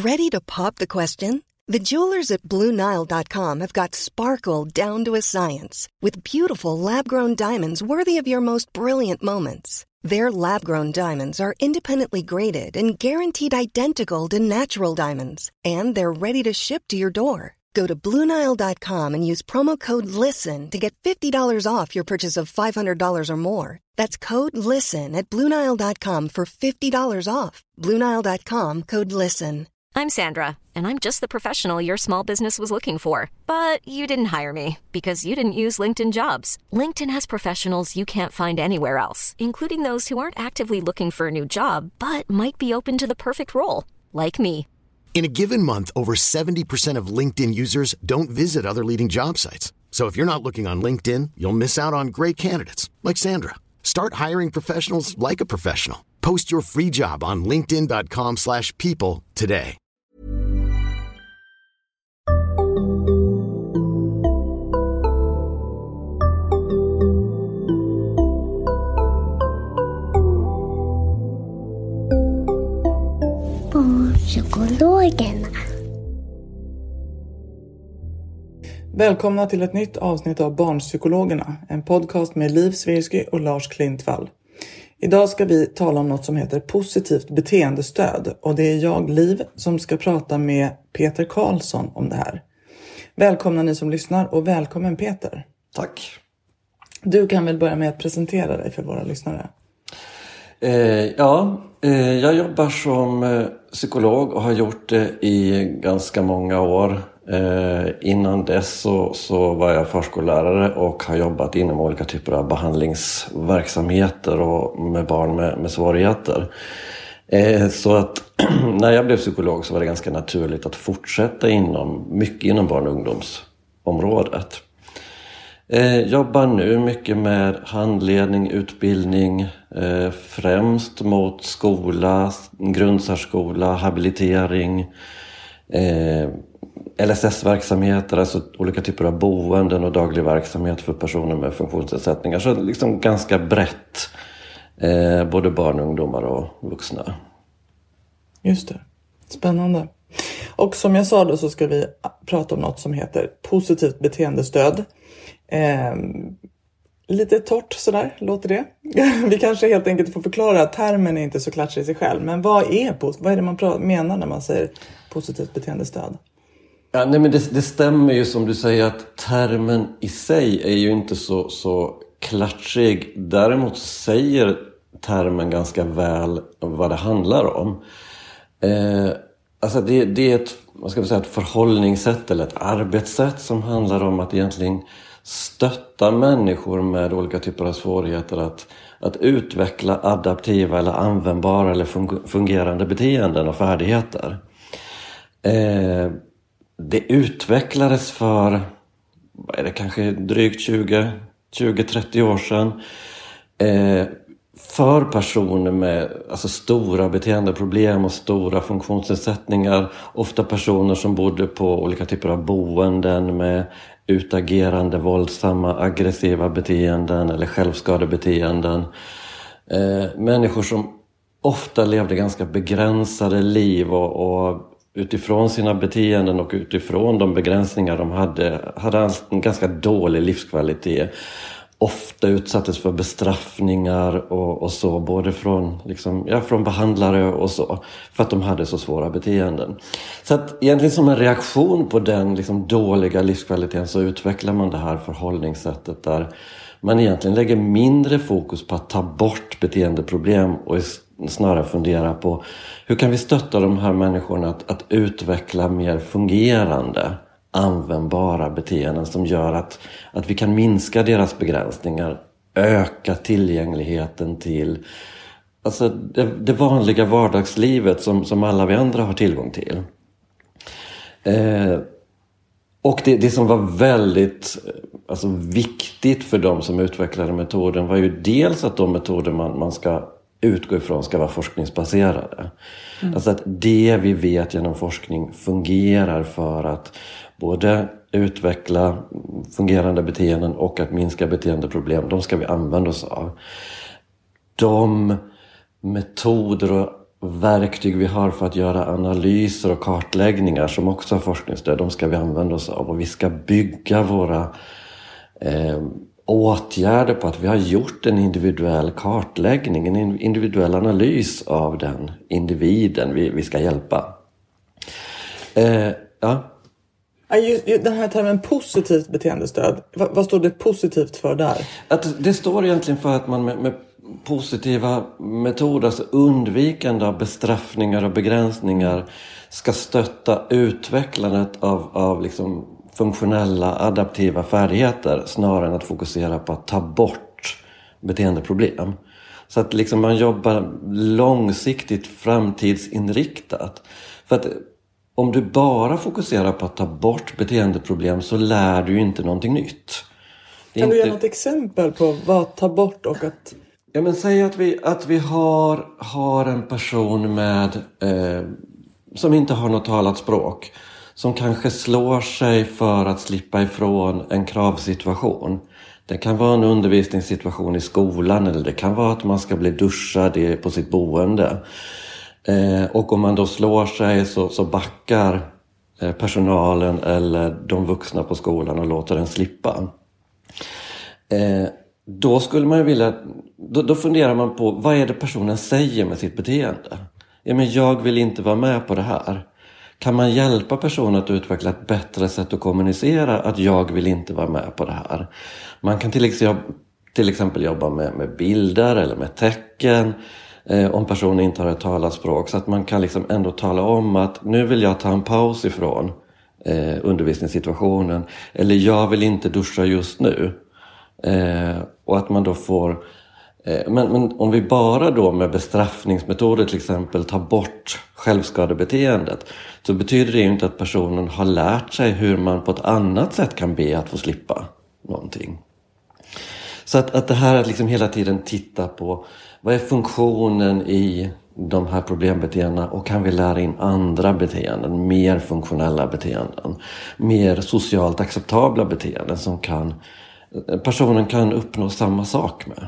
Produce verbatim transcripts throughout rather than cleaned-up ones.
Ready to pop the question? The jewelers at Blue Nile dot com have got sparkle down to a science with beautiful lab-grown diamonds worthy of your most brilliant moments. Their lab-grown diamonds are independently graded and guaranteed identical to natural diamonds, and they're ready to ship to your door. Go to Blue Nile dot com and use promo code LISTEN to get fifty dollars off your purchase of five hundred dollars or more. That's code LISTEN at Blue Nile dot com for fifty dollars off. Blue Nile dot com, code LISTEN. I'm Sandra, and I'm just the professional your small business was looking for. But you didn't hire me because you didn't use LinkedIn Jobs. LinkedIn has professionals you can't find anywhere else, including those who aren't actively looking for a new job, but might be open to the perfect role, like me. In a given month, over seventy percent of LinkedIn users don't visit other leading job sites. So if you're not looking on LinkedIn, you'll miss out on great candidates like Sandra. Start hiring professionals like a professional. Post your free job on linkedin dot com slash people today. Barnpsykologerna. Välkomna till ett nytt avsnitt av Barnpsykologerna, en podcast med Liv Svirsky och Lars Klintvall. Idag ska vi tala om något som heter positivt beteendestöd, och det är jag, Liv, som ska prata med Peter Karlsson om det här. Välkomna ni som lyssnar, och välkommen Peter. Tack. Du kan väl börja med att presentera dig för våra lyssnare. Eh, ja, eh, jag jobbar som eh, psykolog och har gjort det i ganska många år. Eh, innan dess så, så var jag förskollärare och har jobbat inom olika typer av behandlingsverksamheter och med barn med, med svårigheter. Eh, så att när jag blev psykolog så var det ganska naturligt att fortsätta inom, mycket inom barn- och ungdomsområdet. Eh, jobbar nu mycket med handledning, utbildning, eh, främst mot skola, grundsärskola, habilitering, eh, L S S-verksamheter, alltså olika typer av boenden och daglig verksamhet för personer med funktionsnedsättningar. Så liksom ganska brett, eh, både barn, ungdomar och vuxna. Just det, spännande. Och som jag sa då så ska vi prata om något som heter positivt beteendestöd. Eh, lite torrt sådär, låter det. Vi kanske helt enkelt får förklara att termen är inte så klatschig i sig själv. Men vad är, vad är det man pra- menar när man säger positivt beteendestöd? Ja, nej, men det, det stämmer ju som du säger att termen i sig är ju inte så, så klatschig. Däremot säger termen ganska väl vad det handlar om. Eh, alltså det, det är ett, vad ska vi säga, ett förhållningssätt eller ett arbetssätt som handlar om att egentligen stötta människor med olika typer av svårigheter att, att utveckla adaptiva eller användbara eller fungerande beteenden och färdigheter. Eh, Det utvecklades för, vad är det, kanske drygt tjugo till trettio år sedan eh, för personer med alltså stora beteendeproblem och stora funktionsnedsättningar. Ofta personer som bodde på olika typer av boenden med utagerande, våldsamma, aggressiva beteenden eller självskadebeteenden. Eh, människor som ofta levde ganska begränsade liv och, och utifrån sina beteenden och utifrån de begränsningar de hade, hade en ganska dålig livskvalitet. Ofta utsattes för bestraffningar och, och så, både från, liksom, ja, från behandlare och så, för att de hade så svåra beteenden. Så att egentligen som en reaktion på den liksom, dåliga livskvaliteten så utvecklar man det här förhållningssättet där man egentligen lägger mindre fokus på att ta bort beteendeproblem och snarare fundera på hur kan vi stötta de här människorna att, att utveckla mer fungerande, användbara beteenden som gör att, att vi kan minska deras begränsningar, öka tillgängligheten till alltså det, det vanliga vardagslivet som, som alla vi andra har tillgång till. Eh, och det, det som var väldigt alltså, viktigt för de som utvecklade metoden var ju dels att de metoder man, man ska utgå ifrån ska vara forskningsbaserade. Mm. Alltså att det vi vet genom forskning fungerar för att både utveckla fungerande beteenden och att minska beteendeproblem. De ska vi använda oss av. De metoder och verktyg vi har för att göra analyser och kartläggningar som också har forskningsstöd, de ska vi använda oss av. Och vi ska bygga våra eh, åtgärder på att vi har gjort en individuell kartläggning, en individuell analys av den individen vi, vi ska hjälpa. Eh, ja. Den här termen positivt beteendestöd, vad, vad står det positivt för där? Att det står egentligen för att man med, med positiva metoder, alltså undvikande av bestraffningar och begränsningar, ska stötta utvecklandet av, av liksom funktionella adaptiva färdigheter snarare än att fokusera på att ta bort beteendeproblem. Så att liksom man jobbar långsiktigt framtidsinriktat. För att om du bara fokuserar på att ta bort beteendeproblem så lär du ju inte någonting nytt. Kan du inte... ge något exempel på vad ta bort och att... Ja, men säg att vi, att vi har, har en person med, eh, som inte har något talat språk. Som kanske slår sig för att slippa ifrån en kravsituation. Det kan vara en undervisningssituation i skolan eller det kan vara att man ska bli duschad på sitt boende. Eh, och om man då slår sig så, så backar eh, personalen eller de vuxna på skolan och låter den slippa. Eh, då skulle man vilja, då, då funderar man på vad är det personen säger med sitt beteende. Ja, men jag vill inte vara med på det här. Kan man hjälpa personen att utveckla ett bättre sätt att kommunicera att jag vill inte vara med på det här? Man kan till exempel, till exempel jobba med, med bilder eller med tecken. Eh, om personen inte har ett talat språk, så att man kan liksom ändå tala om att nu vill jag ta en paus ifrån eh, undervisningssituationen, eller jag vill inte duscha just nu, eh, och att man då får eh, men, men om vi bara då med bestraffningsmetoder till exempel tar bort självskadebeteendet, så betyder det ju inte att personen har lärt sig hur man på ett annat sätt kan be att få slippa någonting. Så att, att det här att liksom hela tiden titta på vad är funktionen i de här problembeteendena och kan vi lära in andra beteenden, mer funktionella beteenden, mer socialt acceptabla beteenden som kan, personen kan uppnå samma sak med.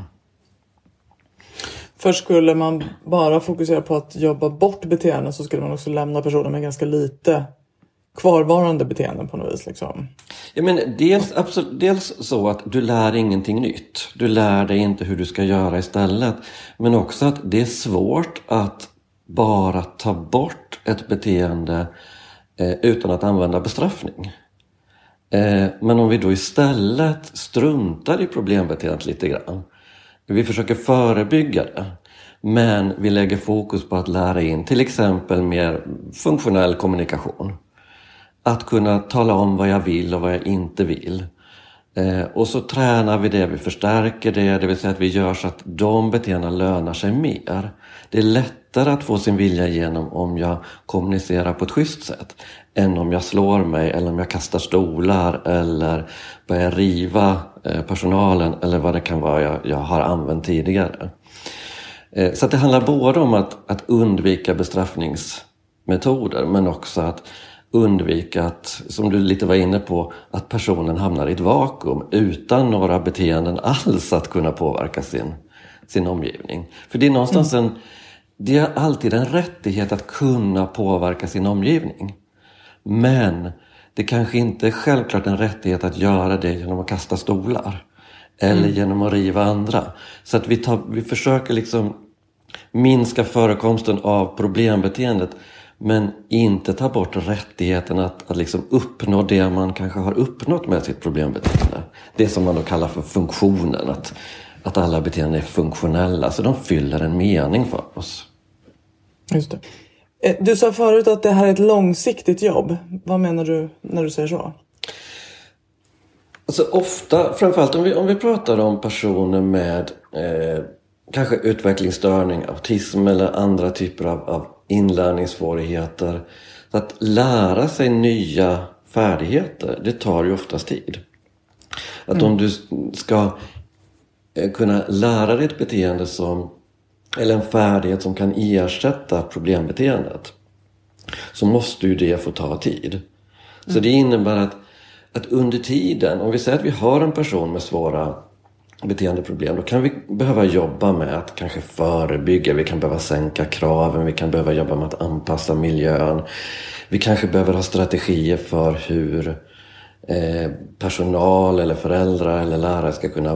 För skulle man bara fokusera på att jobba bort beteenden så skulle man också lämna personen med ganska lite kvarvarande beteenden på något vis liksom. Ja, men dels, absolut, dels så att du lär ingenting nytt. Du lär dig inte hur du ska göra istället. Men också att det är svårt att bara ta bort ett beteende eh, utan att använda bestraffning. Eh, men om vi då istället struntar i problembeteendet lite grann. Vi försöker förebygga det. Men vi lägger fokus på att lära in till exempel mer funktionell kommunikation. Att kunna tala om vad jag vill och vad jag inte vill. Eh, och så tränar vi det, vi förstärker det. Det vill säga att vi gör så att de beteendena lönar sig mer. Det är lättare att få sin vilja igenom om jag kommunicerar på ett schysst sätt. Än om jag slår mig eller om jag kastar stolar eller börjar riva eh, personalen. Eller vad det kan vara jag, jag har använt tidigare. Eh, så att det handlar både om att, att undvika bestraffningsmetoder. Men också att undvika att, som du lite var inne på, att personen hamnar i ett vakuum utan några beteenden alls att kunna påverka sin, sin omgivning. För det är någonstans mm. en, det är alltid en rättighet att kunna påverka sin omgivning. Men det kanske inte är självklart en rättighet att göra det genom att kasta stolar. Eller mm. genom att riva andra. Så att vi, tar, vi försöker liksom minska förekomsten av problembeteendet. Men inte ta bort rättigheten att, att liksom uppnå det man kanske har uppnått med sitt problembeteende. Det som man då kallar för funktionen. Att, att alla beteenden är funktionella. Så de fyller en mening för oss. Just det. Du sa förut att det här är ett långsiktigt jobb. Vad menar du när du säger så? Alltså ofta, framförallt om vi, om vi pratar om personer med eh, kanske utvecklingsstörning, autism eller andra typer av, av inlärningssvårigheter. Så att lära sig nya färdigheter, det tar ju oftast tid. Att mm. om du ska kunna lära dig ett beteende som, eller en färdighet som kan ersätta problembeteendet, så måste ju det få ta tid. Så det innebär att, att under tiden, om vi säger att vi har en person med svåra beteendeproblem, då kan vi behöva jobba med att kanske förebygga, vi kan behöva sänka kraven, vi kan behöva jobba med att anpassa miljön. Vi kanske behöver ha strategier för hur eh, personal eller föräldrar eller lärare ska kunna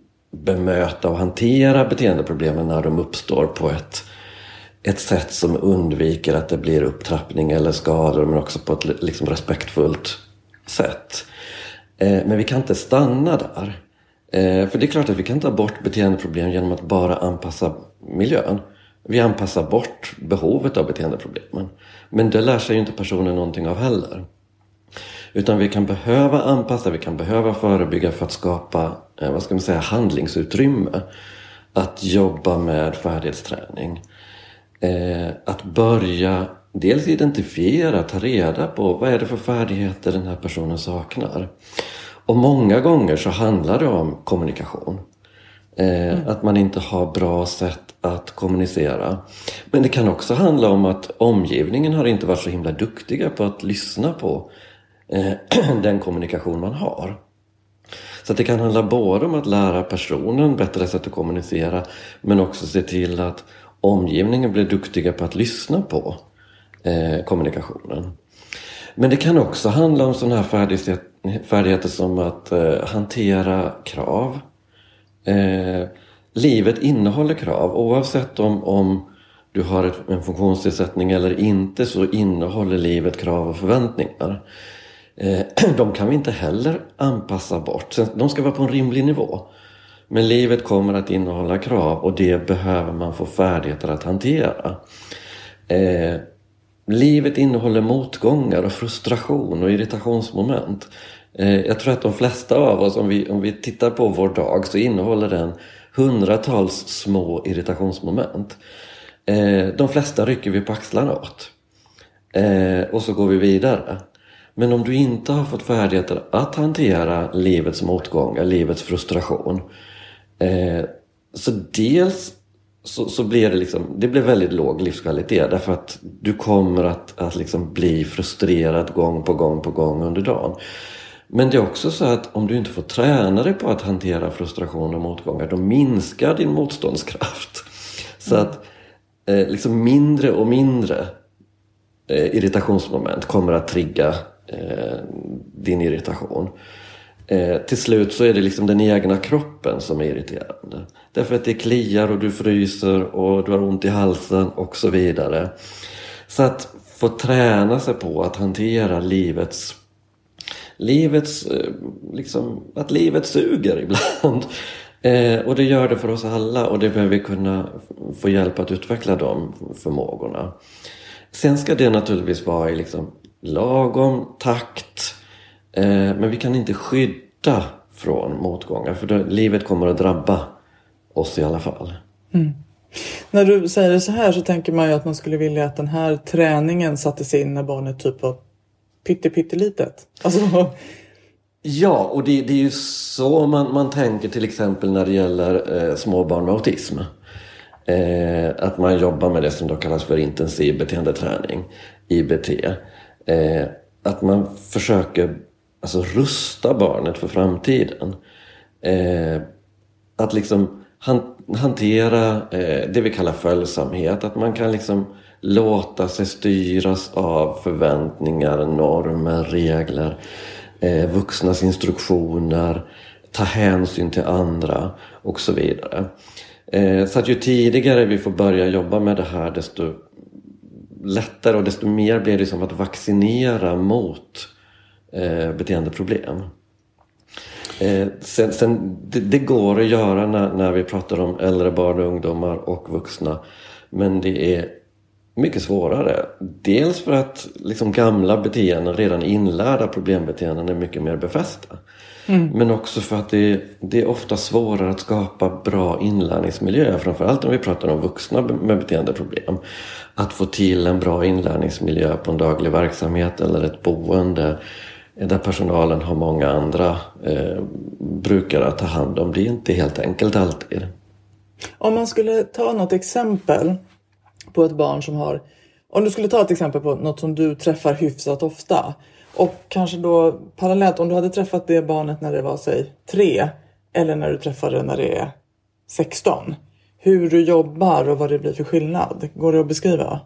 bemöta och hantera beteendeproblemen när de uppstår på ett, ett sätt som undviker att det blir upptrappning eller skador, men också på ett liksom respektfullt sätt. Eh, men vi kan inte stanna där. Eh, för det är klart att vi kan ta bort beteendeproblem genom att bara anpassa miljön. Vi anpassar bort behovet av beteendeproblemen. Men det lär sig ju inte personen någonting av heller. Utan vi kan behöva anpassa, vi kan behöva förebygga för att skapa, eh, vad ska man säga, handlingsutrymme. Att jobba med färdighetsträning. Eh, att börja dels identifiera, ta reda på vad är det för färdigheter den här personen saknar. Och många gånger så handlar det om kommunikation. Eh, mm. Att man inte har bra sätt att kommunicera. Men det kan också handla om att omgivningen har inte varit så himla duktiga på att lyssna på eh, den kommunikation man har. Så att det kan handla både om att lära personen bättre sätt att kommunicera, men också se till att omgivningen blir duktiga på att lyssna på eh, kommunikationen. Men det kan också handla om sådana här färdigheter, färdigheter som att eh, hantera krav. Eh, livet innehåller krav. Oavsett om, om du har ett, en funktionsnedsättning eller inte, så innehåller livet krav och förväntningar. Eh, de kan vi inte heller anpassa bort. De ska vara på en rimlig nivå. Men livet kommer att innehålla krav, och det behöver man få färdigheter att hantera. Eh, livet innehåller motgångar och frustration och irritationsmoment. Eh, jag tror att de flesta av oss, om vi, om vi tittar på vår dag, så innehåller den hundratals små irritationsmoment. Eh, de flesta rycker vi på axlarna åt. Eh, och så går vi vidare. Men om du inte har fått färdigheter att hantera livets motgångar, livets frustration. Eh, så dels så, så blir det liksom, det blir väldigt låg livskvalitet. Därför att du kommer att, att liksom bli frustrerad gång på gång på gång under dagen. Men det är också så att om du inte får träna dig på att hantera frustration och motgångar, då minskar din motståndskraft. Så att eh, liksom mindre och mindre eh, irritationsmoment kommer att trigga eh, din irritation. Eh, till slut så är det liksom den egna kroppen som är irriterande. Därför att det kliar och du fryser och du har ont i halsen och så vidare. Så att få träna sig på att hantera livets livets liksom, att livet suger ibland. Eh, och det gör det för oss alla, och det behöver vi kunna få hjälp att utveckla de förmågorna. Sen ska det naturligtvis vara i liksom lagom takt. Eh, men vi kan inte skydda från motgångar, för då, livet kommer att drabba oss i alla fall. Mm. När du säger det så här, så tänker man ju att man skulle vilja att den här träningen sattes in när barnet typ var pytte, pytte litet. Alltså... Ja, och det, det är ju så man, man tänker till exempel när det gäller eh, småbarn med autism. Eh, att man jobbar med det som då kallas för intensiv beteendeträning, I B T. Eh, att man försöker alltså, rusta barnet för framtiden. Eh, att liksom han, hantera eh, det vi kallar följsamhet. Att man kan liksom låta sig styras av förväntningar, normer, regler, eh, vuxnas instruktioner, ta hänsyn till andra och så vidare. Eh, så att ju tidigare vi får börja jobba med det här, desto lättare och desto mer blir det som att vaccinera mot eh, beteendeproblem. Eh, sen, sen, det, det går att göra när, när vi pratar om äldre barn och ungdomar och vuxna, men det är mycket svårare. Dels för att liksom gamla beteenden, redan inlärda problembeteenden, är mycket mer befästa. Mm. Men också för att det, det är ofta svårare att skapa bra inlärningsmiljö. Framförallt om vi pratar om vuxna med beteendeproblem. Att få till en bra inlärningsmiljö på en daglig verksamhet eller ett boende där personalen har många andra eh, brukare att ta hand om. Det är inte helt enkelt alltid. Om man skulle ta något exempel på ett barn som har... Om du skulle ta ett exempel på något som du träffar hyfsat ofta. Och kanske då parallellt, om du hade träffat det barnet när det var, säg, tre. eller när du träffar det när det är sexton? Hur du jobbar och vad det blir för skillnad. Går det att beskriva?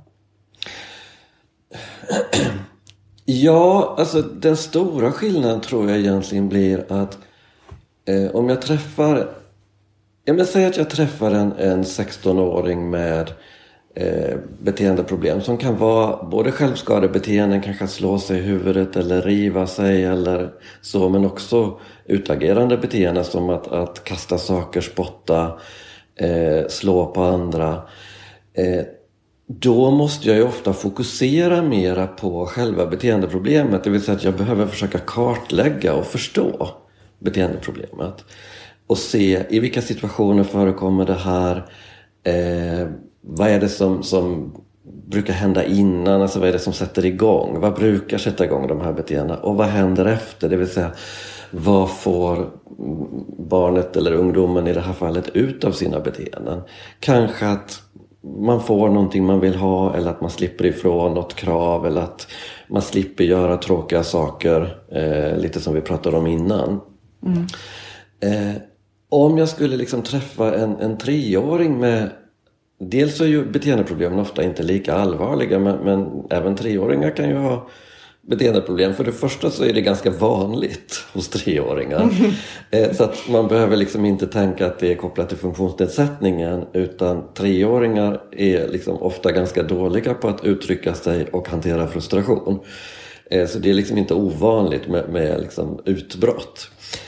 Ja, alltså den stora skillnaden tror jag egentligen blir att eh, om jag träffar, jag vill säga att jag träffar en, en sexton-åring med eh, beteendeproblem som kan vara både självskadebeteenden, kanske slå sig i huvudet eller riva sig eller så, men också utagerande beteenden som att, att kasta saker, spotta, eh, slå på andra. Eh, Då måste jag ju ofta fokusera mera på själva beteendeproblemet. Det vill säga att jag behöver försöka kartlägga och förstå beteendeproblemet. Och se i vilka situationer förekommer det här. Eh, vad är det som, som brukar hända innan? Alltså vad är det som sätter igång? Vad brukar sätta igång de här beteendena? Och vad händer efter? Det vill säga, vad får barnet eller ungdomen i det här fallet ut av sina beteenden? Kanske att man får någonting man vill ha, eller att man slipper ifrån något krav, eller att man slipper göra tråkiga saker, eh, lite som vi pratade om innan. Mm. Eh, om jag skulle liksom träffa en, en treåring med, dels så är ju beteendeproblemen ofta inte lika allvarliga, men, men även treåringar kan ju ha beteendeproblem. För det första så är det ganska vanligt hos treåringar. Mm. Så att man behöver liksom inte tänka att det är kopplat till funktionsnedsättningen, utan treåringar är liksom ofta ganska dåliga på att uttrycka sig och hantera frustration. Så det är liksom inte ovanligt med, med liksom utbrott.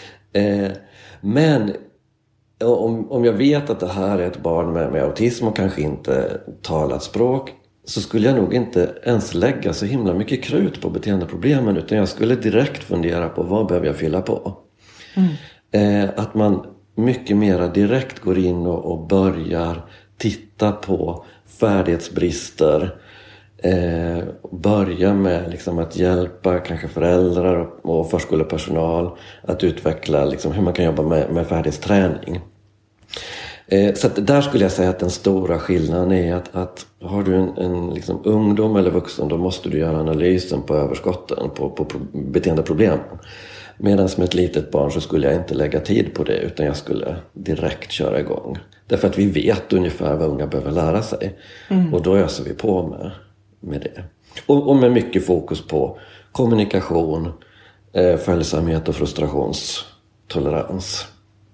Men om, om jag vet att det här är ett barn med, med autism och kanske inte talat språk, så skulle jag nog inte ens lägga så himla mycket krut på beteendeproblemen, utan jag skulle direkt fundera på vad behöver jag fylla på. Mm. Eh, att man mycket mera direkt går in och, och börjar titta på färdighetsbrister. Eh, börja med liksom att hjälpa kanske föräldrar och förskolepersonal att utveckla liksom hur man kan jobba med, med färdighetsträning. Så att där skulle jag säga att den stora skillnaden är att, att har du en, en liksom ungdom eller vuxen, då måste du göra analysen på överskotten, på, på beteendeproblemen. Medan med ett litet barn så skulle jag inte lägga tid på det, utan jag skulle direkt köra igång. Därför att vi vet ungefär vad unga behöver lära sig. Mm. Och då öser vi på med, med det. Och, och med mycket fokus på kommunikation, eh, följsamhet och frustrationstolerans.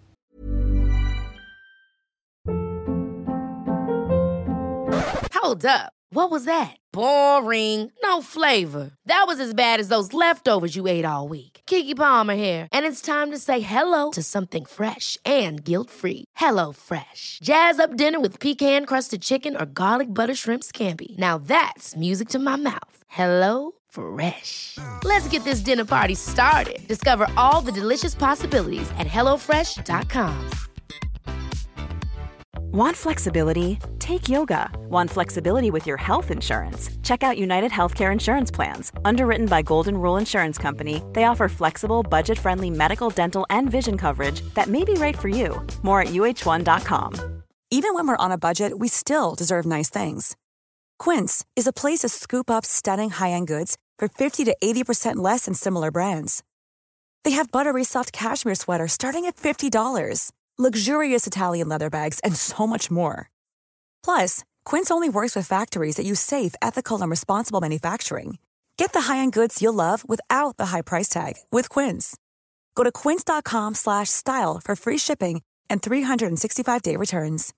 Hold up. What was that? Boring. No flavor. That was as bad as those leftovers you ate all week. Keke Palmer here, and it's time to say hello to something fresh and guilt-free. Hello Fresh. Jazz up dinner with pecan-crusted chicken or garlic butter shrimp scampi. Now that's music to my mouth. Hello Fresh. Let's get this dinner party started. Discover all the delicious possibilities at hello fresh dot com. Want flexibility? Take yoga. Want flexibility with your health insurance? Check out United Healthcare Insurance Plans. Underwritten by Golden Rule Insurance Company, they offer flexible, budget-friendly medical, dental, and vision coverage that may be right for you. More at U H one dot com. Even when we're on a budget, we still deserve nice things. Quince is a place to scoop up stunning high-end goods for fifty to eighty percent less than similar brands. They have buttery soft cashmere sweaters starting at fifty dollars. Luxurious Italian leather bags, and so much more. Plus, Quince only works with factories that use safe, ethical, and responsible manufacturing. Get the high-end goods you'll love without the high price tag with Quince. Go to quince dot com slash style for free shipping and three sixty-five day returns.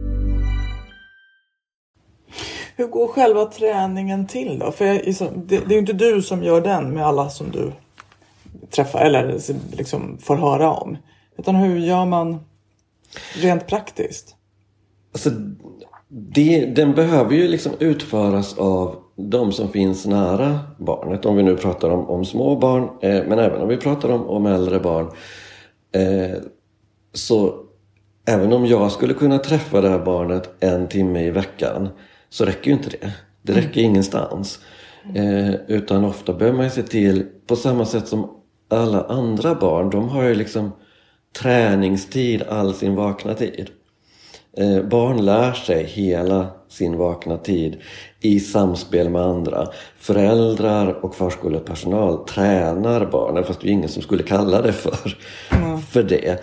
Hur går själva träningen till då? För jag, det, det är ju inte du som gör den med alla som du träffar eller liksom får höra om. Utan hur gör man rent praktiskt? Alltså, det, den behöver ju liksom utföras av de som finns nära barnet. Om vi nu pratar om, om små barn, eh, men även om vi pratar om, om äldre barn. Eh, så även om jag skulle kunna träffa det här barnet en timme i veckan, så räcker ju inte det. Det räcker mm. ingenstans. Eh, utan ofta behöver man se till, på samma sätt som alla andra barn, de har ju liksom träningstid all sin vakna tid. Eh, barn lär sig hela sin vakna tid i samspel med andra. Föräldrar och förskolepersonal tränar barnen, fast det är ingen som skulle kalla det för, mm. för det.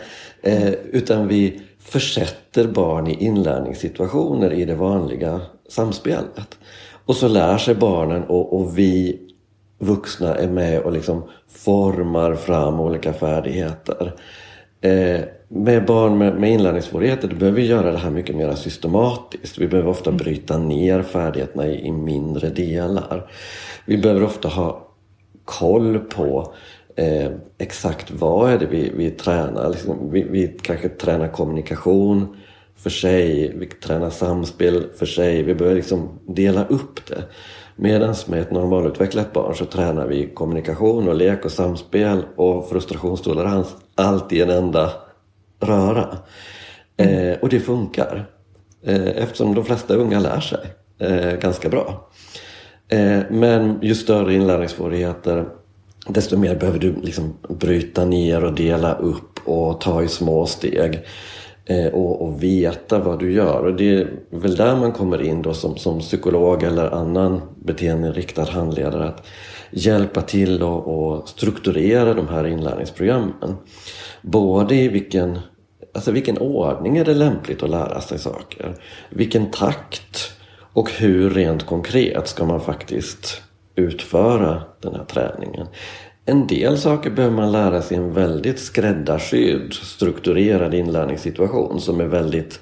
Eh, utan vi försätter barn i inlärningssituationer i det vanliga samspelet. Och så lär sig barnen och, och vi vuxna är med och liksom formar fram olika färdigheter. Eh, med barn med, med inlärningssvårigheter då behöver vi göra det här mycket mer systematiskt. Vi behöver ofta bryta ner färdigheterna i, i mindre delar. Vi behöver ofta ha koll på eh, exakt vad är det vi, vi tränar. Liksom, vi, vi kanske tränar kommunikation för sig, vi tränar samspel för sig. Vi behöver liksom dela upp det. Medan med ett normalutvecklat barn så tränar vi kommunikation och lek och samspel och frustrationstolerans allt i en enda röra. Mm. Eh, och det funkar. Eh, eftersom de flesta unga lär sig eh, ganska bra. Eh, men ju större inlärningssvårigheter desto mer behöver du liksom bryta ner och dela upp och ta i små steg. Eh, och, och veta vad du gör. Och det är väl där man kommer in då som, som psykolog eller annan beteendeinriktad handledare. Att hjälpa till och, och strukturera de här inlärningsprogrammen. Både i vilken, alltså vilken ordning är det lämpligt att lära sig saker. Vilken takt och hur rent konkret ska man faktiskt utföra den här träningen. En del saker behöver man lära sig i en väldigt skräddarsydd, strukturerad inlärningssituation som är väldigt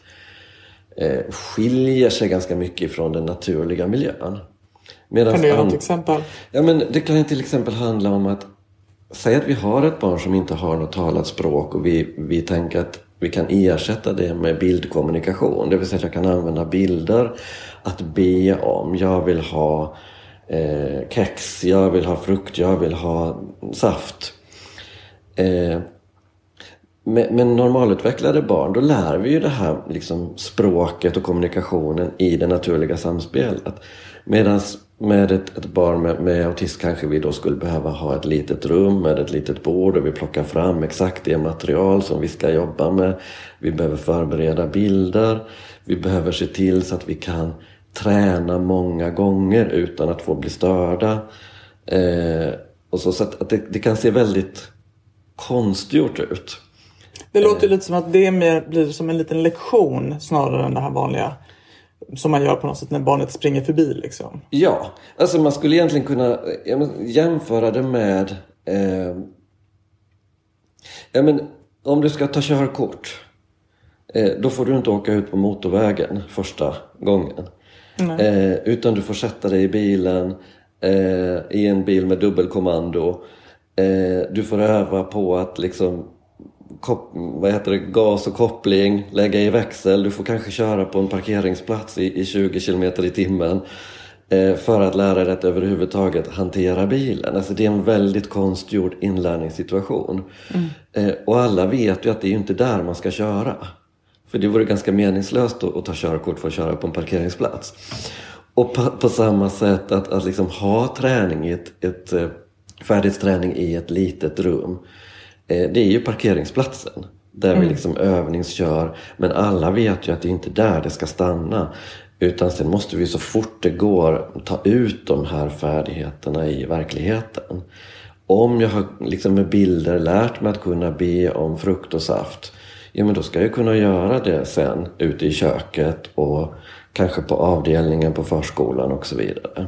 eh, skiljer sig ganska mycket från den naturliga miljön. Medans kan du göra an... ett exempel? Ja, men det kan till exempel handla om att säga att vi har ett barn som inte har något talat språk och vi, vi tänker att vi kan ersätta det med bildkommunikation. Det vill säga att jag kan använda bilder att be om. Jag vill ha Eh, kex, jag vill ha frukt, jag vill ha saft. Eh, med, med normalutvecklade barn då lär vi ju det här liksom, språket och kommunikationen i det naturliga samspelet. Medan med ett, ett barn med, med autism kanske vi då skulle behöva ha ett litet rum med ett litet bord och vi plockar fram exakt det material som vi ska jobba med. Vi behöver förbereda bilder. Vi behöver se till så att vi kan träna många gånger utan att få bli störda. Eh, och så, så att, att det, det kan se väldigt konstgjort ut. Det låter lite som att det mer blir som en liten lektion snarare än det här vanliga som man gör på något sätt när barnet springer förbi liksom. Ja, alltså man skulle egentligen kunna ja, men, jämföra det med eh, ja, men, om du ska ta körkort eh, då får du inte åka ut på motorvägen första gången. Eh, utan du får sätta dig i bilen eh, i en bil med dubbelkommando. Eh, du får öva på att liksom kop- vad heter det, gas och koppling, lägga i växel. Du får kanske köra på en parkeringsplats i, i tjugo kilometer i timmen eh, för att lära dig att överhuvudtaget hantera bilen. Alltså det är en väldigt konstgjord inlärningssituation. Mm. Eh, och alla vet ju att det är ju inte där man ska köra. För det vore ganska meningslöst att, att ta körkort för att köra på en parkeringsplats. Och på, på samma sätt att, att liksom ha träning i ett, ett färdighetsträning i ett litet rum. Eh, det är ju parkeringsplatsen. Där mm. vi liksom övningskör. Men alla vet ju att det inte är där det ska stanna. Utan sen måste vi så fort det går ta ut de här färdigheterna i verkligheten. Om jag har liksom med bilder lärt mig att kunna be om frukt och saft. Ja, men då ska jag kunna göra det sen ute i köket och kanske på avdelningen på förskolan och så vidare.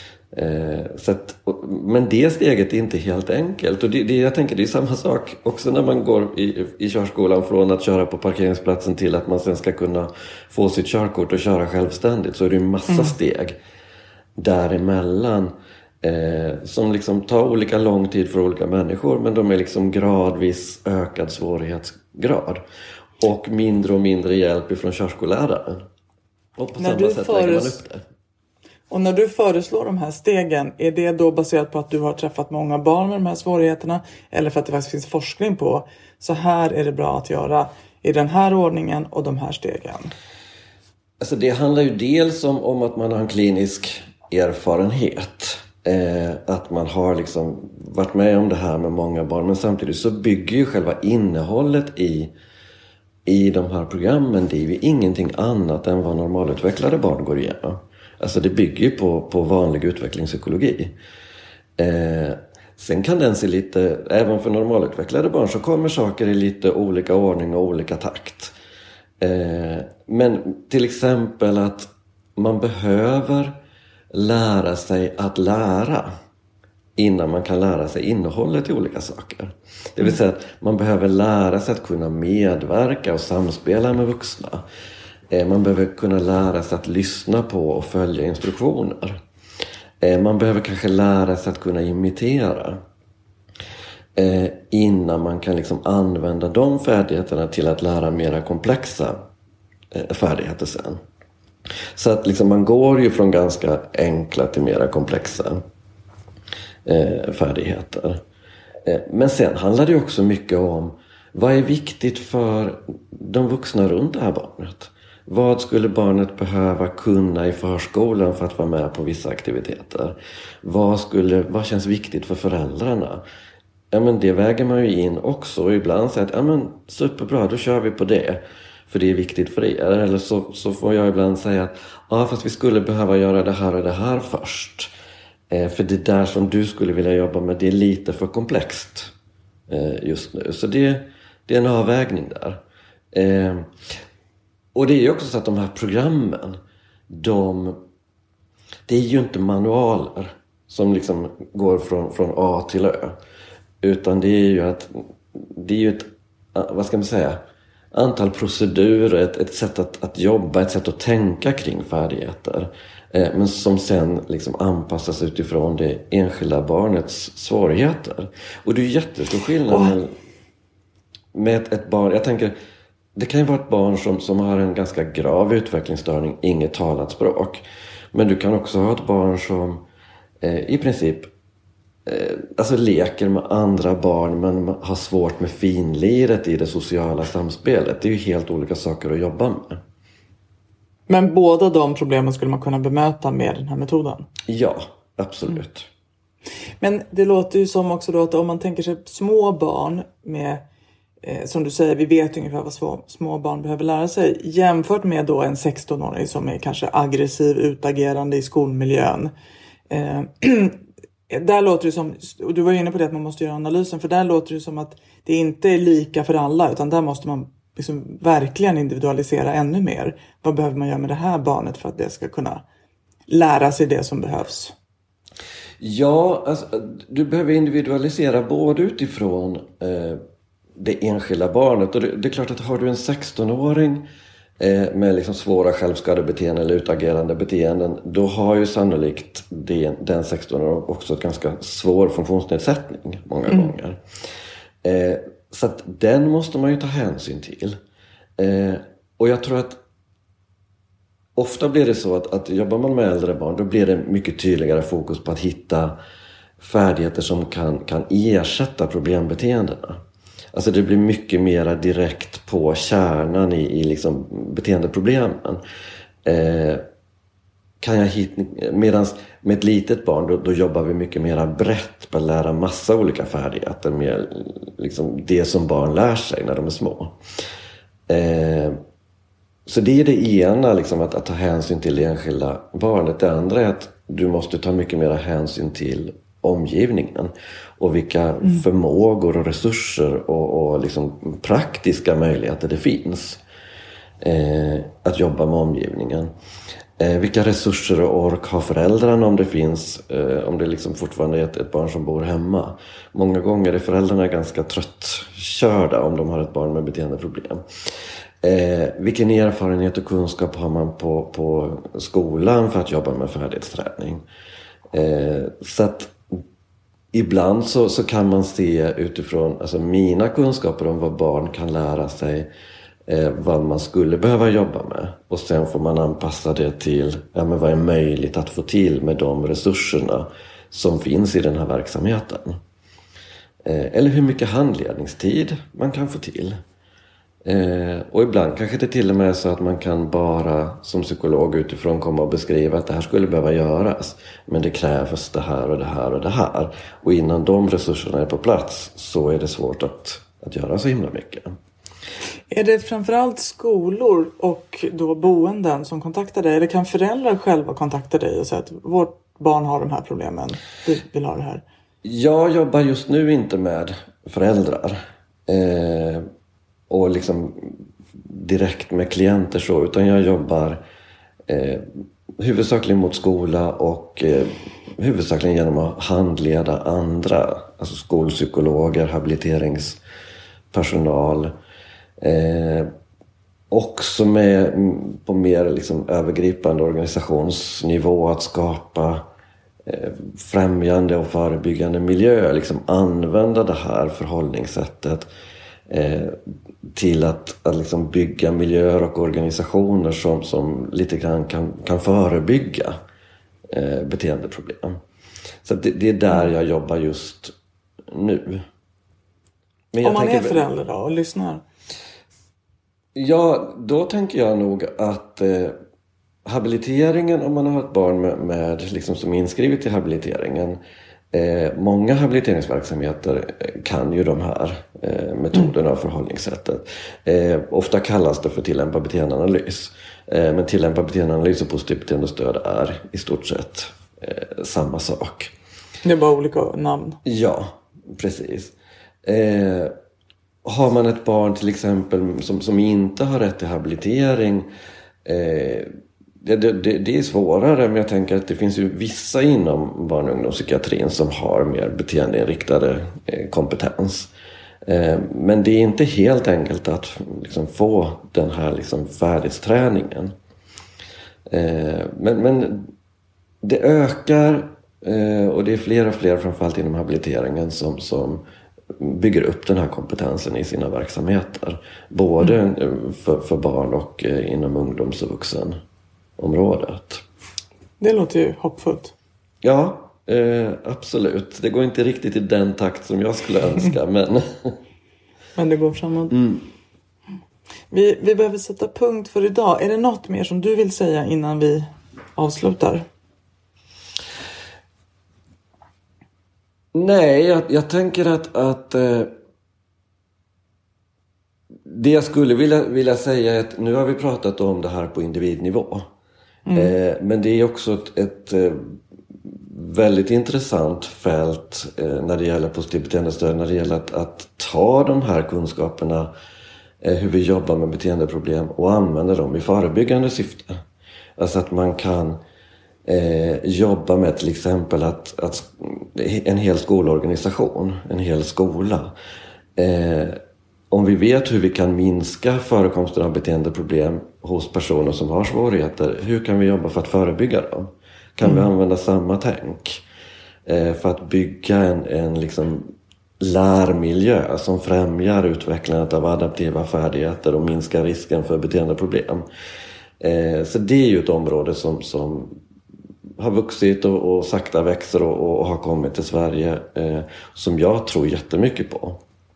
Eh, så att, och, men det steget är inte helt enkelt. Och det, det, jag tänker det är samma sak också när man går i, i körskolan från att köra på parkeringsplatsen till att man sen ska kunna få sitt körkort och köra självständigt. Så är det en massa mm. steg däremellan. Eh, som liksom tar olika lång tid för olika människor, men de är liksom gradvis ökad svårighetsgrad och mindre och mindre hjälp ifrån körskolläraren. Och på när samma sätt lägger man upp det. Och när du föreslår de här stegen, är det då baserat på att du har träffat många barn med de här svårigheterna eller för att det faktiskt finns forskning på så här är det bra att göra i den här ordningen och de här stegen? Alltså det handlar ju dels om, om att man har en klinisk erfarenhet. Eh, att man har liksom varit med om det här med många barn. Men samtidigt så bygger ju själva innehållet i, i de här programmen. Det är ju ingenting annat än vad normalutvecklade barn går igenom. Alltså det bygger ju på, på vanlig utvecklingspsykologi. Eh, Sen kan den se lite, även för normalutvecklade barn så kommer saker i lite olika ordning och olika takt. Eh, men till exempel att man behöver lära sig att lära innan man kan lära sig innehållet i olika saker. Det vill säga att man behöver lära sig att kunna medverka och samspela med vuxna. Eh, man behöver kunna lära sig att lyssna på och följa instruktioner. Eh, man behöver kanske lära sig att kunna imitera. Eh, innan man kan liksom använda de färdigheterna till att lära mera komplexa eh, färdigheter sen. Så att liksom man går ju från ganska enkla till mera komplexa eh, färdigheter. Eh, men sen handlar det också mycket om vad är viktigt för de vuxna runt det här barnet. Vad skulle barnet behöva kunna i förskolan för att vara med på vissa aktiviteter? Vad, skulle, vad känns viktigt för föräldrarna? Ja, men det väger man ju in också. Och ibland säger att ja, men superbra, då kör vi på det. För det är viktigt för er. Eller så, så får jag ibland säga att ja, fast vi skulle behöva göra det här och det här först. Eh, för det där som du skulle vilja jobba med, det är lite för komplext eh, just nu. Så det, det är en avvägning där. Eh, och det är ju också så att de här programmen, de, det är ju inte manualer som liksom går från, från A till Ö. Utan det är ju att det är ju ett, vad ska man säga, antal procedurer, ett, ett sätt att, att jobba, ett sätt att tänka kring färdigheter. Eh, men som sen liksom anpassas utifrån det enskilda barnets svårigheter. Och det är ju jättestor skillnad oh. med, med ett, ett barn. Jag tänker, det kan ju vara ett barn som, som har en ganska grav utvecklingsstörning, inget talat språk. Men du kan också ha ett barn som eh, i princip eh, alltså leker med andra barn men har svårt med finliret i det sociala samspelet. Det är ju helt olika saker att jobba med. Men båda de problemen skulle man kunna bemöta med den här metoden? Ja, absolut. Mm. Men det låter ju som också då att om man tänker sig små barn med, eh, som du säger, vi vet ungefär vad små, små barn behöver lära sig. Jämfört med då en sexton-åring som är kanske aggressiv, utagerande i skolmiljön. Eh, där låter det som, och du var inne på det att man måste göra analysen, för där låter det som att det inte är lika för alla, utan där måste man liksom verkligen individualisera ännu mer. Vad behöver man göra med det här barnet för att det ska kunna lära sig det som behövs? Ja, alltså, du behöver individualisera både utifrån eh, det enskilda barnet. Och det, det är klart att har du en sexton-åring eh, med liksom svåra självskadebeteenden eller utagerande beteenden, då har ju sannolikt det, den sexton-åringen också ett ganska svår funktionsnedsättning många mm. gånger. Eh, Så att den måste man ju ta hänsyn till. Eh, och jag tror att ofta blir det så att, att jobbar man med äldre barn, då blir det mycket tydligare fokus på att hitta färdigheter som kan, kan ersätta problembeteendena. Alltså det blir mycket mer direkt på kärnan i, i liksom beteendeproblemen. Eh, kan jag hitta, medans med ett litet barn då, då jobbar vi mycket mer brett på att lära massa olika färdigheter med liksom det som barn lär sig när de är små. Eh, så det är det ena, liksom, att, att ta hänsyn till det enskilda barnet. Det andra är att du måste ta mycket mer hänsyn till omgivningen och vilka mm. förmågor och resurser och, och liksom praktiska möjligheter det finns eh, att jobba med omgivningen. Eh, vilka resurser och ork har föräldrarna om det finns, eh, om det liksom fortfarande är ett, ett barn som bor hemma. Många gånger är föräldrarna ganska tröttkörda om de har ett barn med beteendeproblem. Eh, vilken erfarenhet och kunskap har man på, på skolan för att jobba med färdighetsträning? Eh, så att ibland så, så kan man se utifrån alltså mina kunskaper om vad barn kan lära sig, eh, vad man skulle behöva jobba med. Och sen får man anpassa det till ja, men vad är möjligt att få till med de resurserna som finns i den här verksamheten. Eh, eller hur mycket handledningstid man kan få till. Eh, och ibland kanske det till och med är så att man kan bara som psykolog utifrån komma och beskriva att det här skulle behöva göras, men det krävs det här och det här och det här, och innan de resurserna är på plats så är det svårt att, att göra så himla mycket. Är det framförallt skolor och då boenden som kontaktar dig, eller kan föräldrar själva kontakta dig och säga att vårt barn har de här problemen, vi vill ha det här? Jag jobbar just nu inte med föräldrar eh, och liksom direkt med klienter så, utan jag jobbar eh, huvudsakligen mot skola och eh, huvudsakligen genom att handleda andra, alltså skolpsykologer, habiliteringspersonal, eh, också med på mer liksom övergripande organisationsnivå att skapa eh, främjande och förebyggande miljö, liksom använda det här förhållningssättet eh, till att, att liksom bygga miljöer och organisationer som, som lite grann kan, kan förebygga eh, beteendeproblem. Så det, det är där jag jobbar just nu. Men jag Om man tänker, är förälder då och lyssnar? Ja, då tänker jag nog att eh, habiliteringen, om man har ett barn med, med liksom som är inskrivet i habiliteringen, eh, många habiliteringsverksamheter kan ju de här eh, metoderna och förhållningssättet. Eh, ofta kallas det för tillämpad beteendeanalys. Eh, men tillämpad beteendeanalys och positivt beteendestöd är i stort sett eh, samma sak. Det är bara olika namn. Ja, precis. Eh, Har man ett barn till exempel som, som inte har rätt till habilitering, eh, det, det, det är svårare, men jag tänker att det finns ju vissa inom barn- och ungdomspsykiatrin som har mer beteendeinriktade eh, kompetens. Eh, men det är inte helt enkelt att liksom, få den här liksom, färdighetsträningen. Eh, men, men det ökar eh, och det är fler och fler, framförallt inom habiliteringen, som, som bygger upp den här kompetensen i sina verksamheter. Både mm. för, för barn och eh, inom ungdoms- och vuxenområdet. Det låter ju hoppfullt. Ja, eh, absolut. Det går inte riktigt i den takt som jag skulle önska. men... men det går framåt. Mm. Vi, vi behöver sätta punkt för idag. Är det något mer som du vill säga innan vi avslutar? Nej, jag, jag tänker att, att eh, det jag skulle vilja, vilja säga är att nu har vi pratat om det här på individnivå. Mm. Eh, men det är också ett, ett eh, väldigt intressant fält eh, när det gäller positivt beteendestöd, när det gäller att, att ta de här kunskaperna, eh, hur vi jobbar med beteendeproblem, och använda dem i förebyggande syfte. Alltså att man kan Eh, jobba med till exempel att, att en hel skolorganisation, en hel skola. Eh, om vi vet hur vi kan minska förekomsten av beteendeproblem hos personer som har svårigheter, hur kan vi jobba för att förebygga dem? Kan mm. vi använda samma tänk eh, för att bygga en, en liksom lärmiljö som främjar utvecklandet av adaptiva färdigheter och minskar risken för beteendeproblem? Eh, så det är ju ett område som, som har vuxit och, och sakta växer och, och har kommit till Sverige, eh, som jag tror jättemycket på.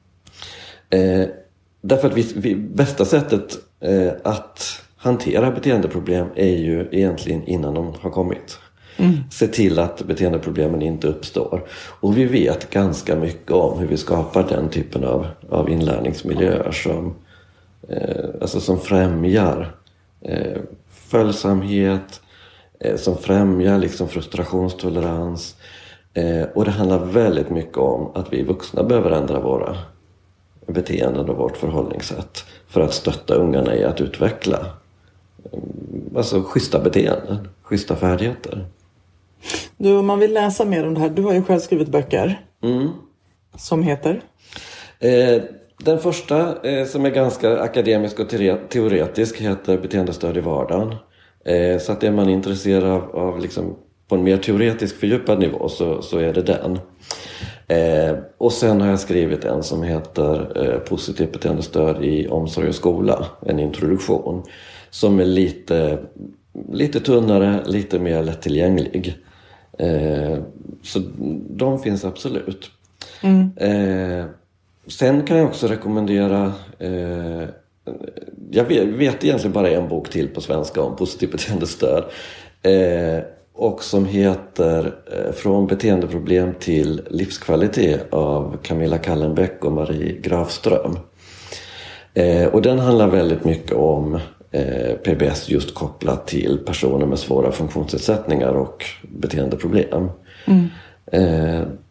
Eh, därför att vi, vi, bästa sättet eh, att hantera beteendeproblem är ju egentligen innan de har kommit. Mm. Se till att beteendeproblemen inte uppstår. Och vi vet ganska mycket om hur vi skapar den typen av, av inlärningsmiljöer som, eh, alltså som främjar eh, följsamhet, som främjar liksom frustrationstolerans. Eh, och det handlar väldigt mycket om att vi vuxna behöver ändra våra beteenden och vårt förhållningssätt för att stötta ungarna i att utveckla eh, alltså schyssta beteenden, schyssta färdigheter. Du, om man vill läsa mer om det här, du har ju själv skrivit böcker mm. som heter? Eh, den första eh, som är ganska akademisk och teoretisk heter Beteendestöd i vardagen. Så att är man intresserad av, av liksom på en mer teoretisk fördjupad nivå så, så är det den. Eh, och sen har jag skrivit en som heter eh, Positivt beteendestöd i omsorg och skola. En introduktion som är lite, lite tunnare, lite mer lättillgänglig. Eh, så de finns absolut. Mm. Eh, sen kan jag också rekommendera... Eh, Jag vet, vet egentligen bara en bok till på svenska om positivt beteendestöd. Eh, och som heter eh, Från beteendeproblem till livskvalitet av Camilla Kallenbäck och Marie Grafström. Eh, och den handlar väldigt mycket om eh, P B S just kopplat till personer med svåra funktionsnedsättningar och beteendeproblem. Mm. Eh,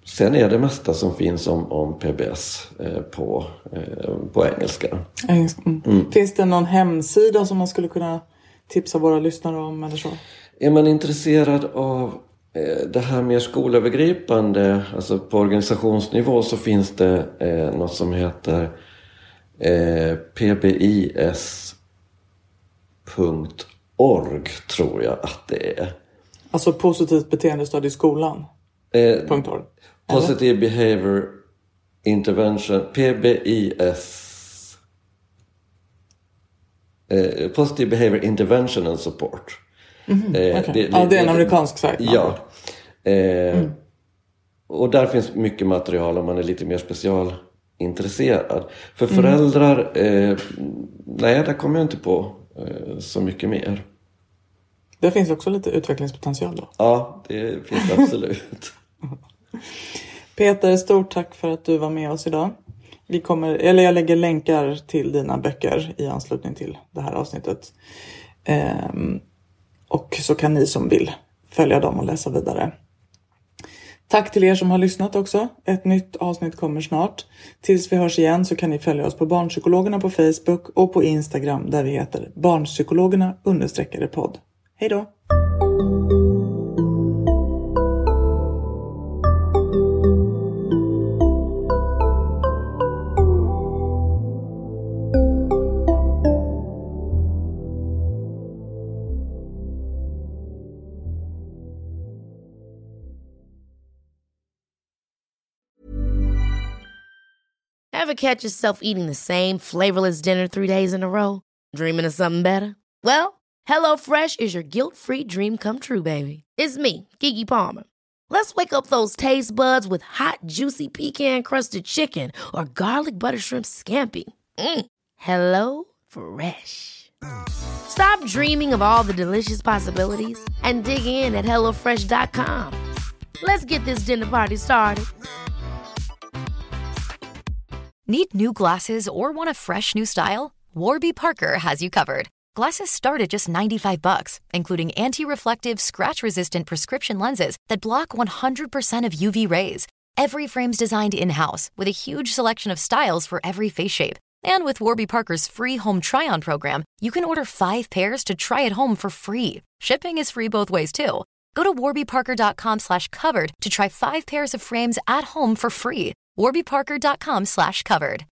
sen är det mesta som finns om, om P B S eh, på, eh, på engelska. Engelska. Mm. Mm. Finns det någon hemsida som man skulle kunna tipsa våra lyssnare om eller så? Är man intresserad av eh, det här mer skolövergripande, alltså på organisationsnivå, så finns det eh, något som heter eh, P B I S punkt org, tror jag att det är. Alltså positivt beteendestöd i skolan? Eh, .org. Positive Behavior Intervention, P B I S eh, Positive Behavior Intervention and Support. Mm-hmm. eh, okay. det, det, ja, det är en amerikansk sajt. Ja. Eh, mm. Och där finns mycket material om man är lite mer specialintresserad. För föräldrar, mm. eh, nej, där kommer jag inte på eh, så mycket mer. Det finns också lite utvecklingspotential då. Ja, det finns absolut. Peter, stort tack för att du var med oss idag. Vi kommer, eller jag lägger länkar till dina böcker i anslutning till det här avsnittet. Ehm, och så kan ni som vill följa dem och läsa vidare. Tack till er som har lyssnat också. Ett nytt avsnitt kommer snart. Tills vi hörs igen så kan ni följa oss på Barnpsykologerna på Facebook och på Instagram där vi heter Barnpsykologerna understreckade podd. Hej då! Ever catch yourself eating the same flavorless dinner three days in a row? Dreaming of something better? Well, HelloFresh is your guilt-free dream come true, baby. It's me, Keke Palmer. Let's wake up those taste buds with hot, juicy pecan-crusted chicken or garlic butter shrimp scampi. Mm. Hello Fresh. Stop dreaming of all the delicious possibilities and dig in at hello fresh dot com. Let's get this dinner party started. Need new glasses or want a fresh new style? Warby Parker has you covered. Glasses start at just ninety-five bucks, including anti-reflective, scratch-resistant prescription lenses that block one hundred percent of U V rays. Every frame's designed in-house with a huge selection of styles for every face shape. And with Warby Parker's free home try-on program, you can order five pairs to try at home for free. Shipping is free both ways, too. Go to warby parker dot com slash covered to try five pairs of frames at home for free. warby parker dot com slash covered.